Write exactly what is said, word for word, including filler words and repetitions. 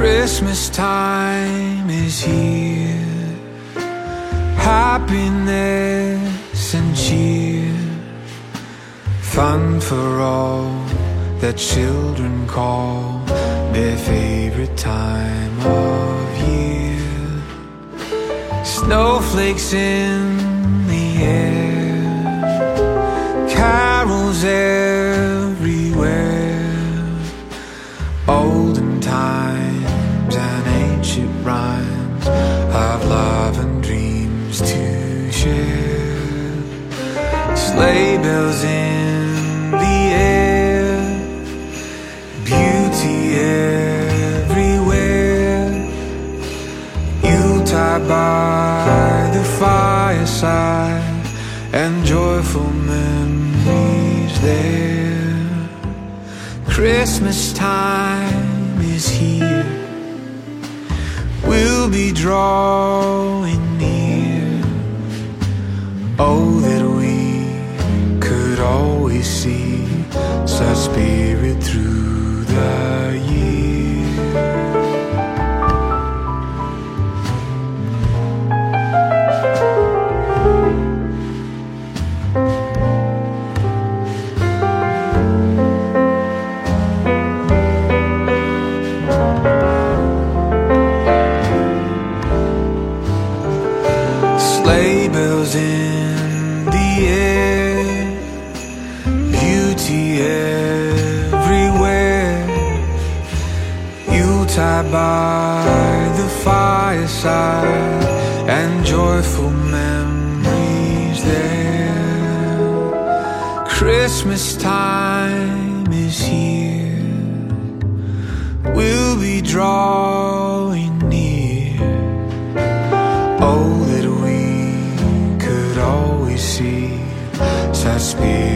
Christmas time is here, happiness and cheer, fun for all that children call their favorite time of year. Snowflakes in the air, carols everywhere, olden times and ancient rhymes of love and dreams to share. Sleigh bells in the air, beauty everywhere, Yuletide by the fireside, and joyful memories there. Christmas time is here, we'll be drawing near. Oh, that we could always see such spirit through the year. Sleigh bells in the air, beauty everywhere, Yuletide by the fireside, and joyful memories there. Christmas time is here, we'll be drawing near. Oh, that we could always see such spirit